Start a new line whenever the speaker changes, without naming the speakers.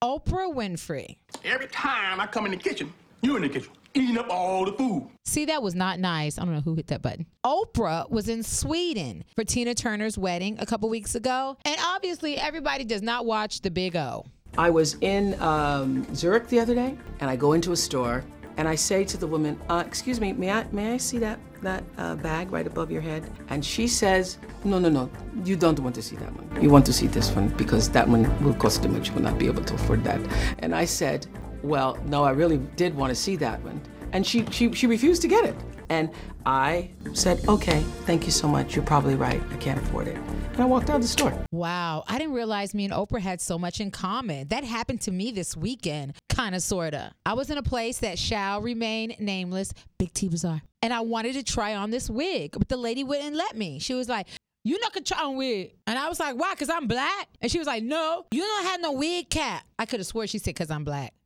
Oprah Winfrey.
Every time I come in the kitchen, you in the kitchen, eating up all the food.
See, that was not nice. I don't know who hit that button. Oprah was in Sweden for Tina Turner's wedding a couple weeks ago. And obviously, everybody does not watch the Big O.
I was in Zurich the other day, and I go into a store, and I say to the woman, excuse me, may I see that bag right above your head? And she says, no, you don't want to see that one. You want to see this one because that one will cost too much. You will not be able to afford that. And I said, well, no, I really did want to see that one. And she refused to get it. And I said, okay, thank you so much. You're probably right. I can't afford it. And I walked out of the store.
Wow, I didn't realize me and Oprah had so much in common. That happened to me this weekend, kind of, sort of. I was in a place that shall remain nameless, Big T Bazaar. And I wanted to try on this wig, but the lady wouldn't let me. She was like, you not gonna try on wig. And I was like, why? Because I'm black? And she was like, no, you don't have no wig cap. I could have swore she said because I'm black.